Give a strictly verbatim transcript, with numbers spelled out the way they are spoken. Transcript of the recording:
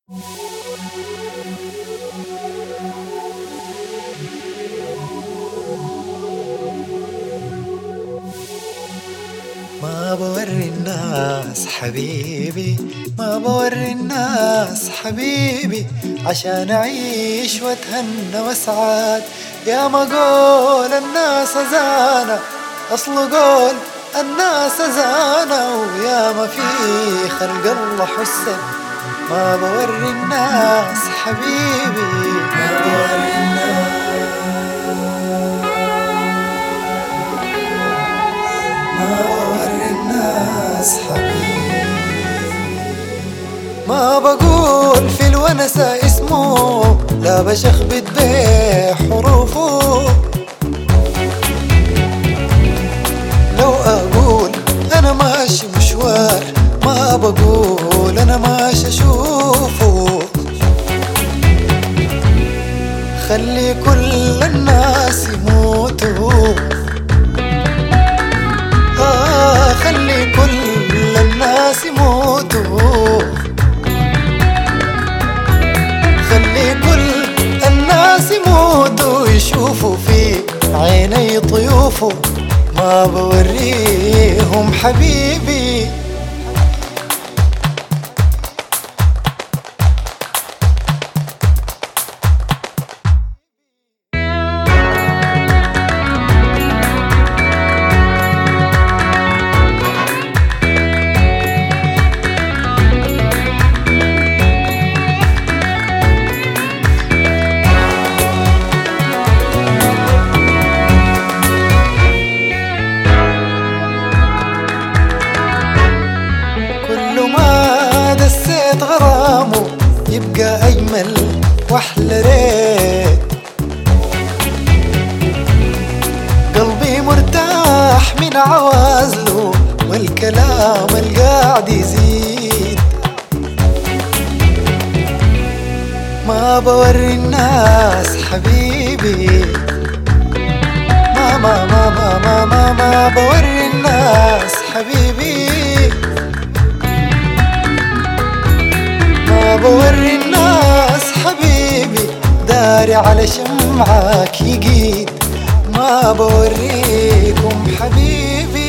ما بوري الناس حبيبي، ما بوري الناس حبيبي، عشان أعيش وأتهنى وأسعد. يا ما قول الناس زانة، أصل قول الناس زانة، ويا ما في خلق الله حسن. ما بوري الناس حبيبي، ما بوري الناس، ما بوري الناس حبيبي. ما بقول في الونسة اسمه، لا بشخبط بيه حروفه. لو أقول أنا ماشي مشوار، ما بقول أنا ماشي أشوفه. خلي كل الناس يموتوا، آه خلي كل الناس يموتوا، خلي كل الناس يموتوا، يشوفوا في عيني طيوفه. ما بوريهم حبيبي، غرامه يبقى أجمل وأحلى ريت. قلبي مرتاح من عوازله، والكلام القاعد يزيد. ما بوري الناس حبيبي، ما ما ما ما ما ما, ما بوري الناس حبيبي، ما بوري الناس حبيبي. داري على شمعك يقيد، ما بوريكم حبيبي.